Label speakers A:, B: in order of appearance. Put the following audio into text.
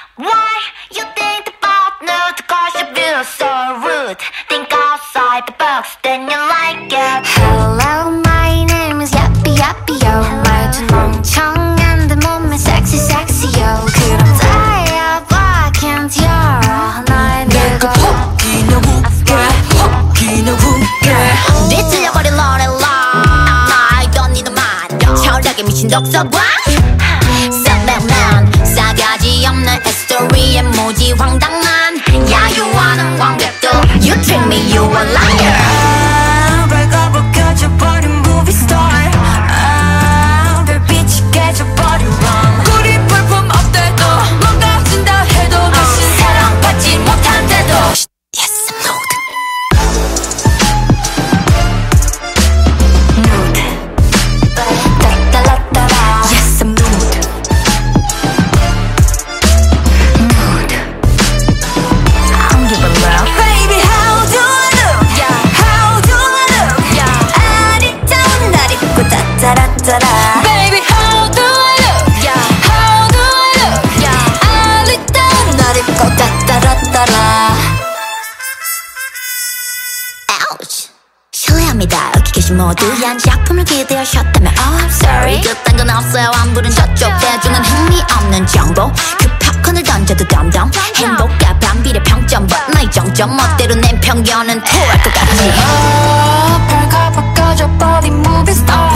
A: Why you think about nude? Cause you feel so rude. Think outside the box, then you like it.
B: Hello, my name is Yappy Yappy Yo. 말투 멍청한데 몸매 sexy sexy yo. 그럼 다야 why can't you? 날 밀고
C: 혹기는 웃게 혹기는 웃게
A: 뒤틀려버린 Lorelai. I don't need a man. 철학에 미친 독서관. Subman 싸가지 없는 스토리에 무지 황당한 야유하는 관객도. You treat me, you a liar.
C: 발가벗 켜져버린 movie star. 별빛이 깨져버린 rum. 우리 볼품 없대도 뭔가 준다 해도 다시 사랑받지 못한대도.
A: Yes, I'm nude.
B: 따라따라따라.
A: Yes, I'm nude. Nude. I don't give a love.
C: Baby, how do I look? Yeah, how do I look? Yeah, 아리따운 날 입고 따따라따라. Baby, how do I look? Yeah, how do I look? Yeah, 아리따운 날 입고 따따라따라.
A: Ouch. 실례합니다. 여기 계신 모두 한 작품을 기대하셨다면 Oh, I'm sorry. 그딴 건 없어요. 안 부른 저쪽 대중은 흥미없는 정보. 그 팝콘을 던져도 덤덤. 행복과 반비례 평점. But 나의 정점 멋대로 낸 편견은 토할 것 같지.
C: 발가벗 켜져버린 movie star.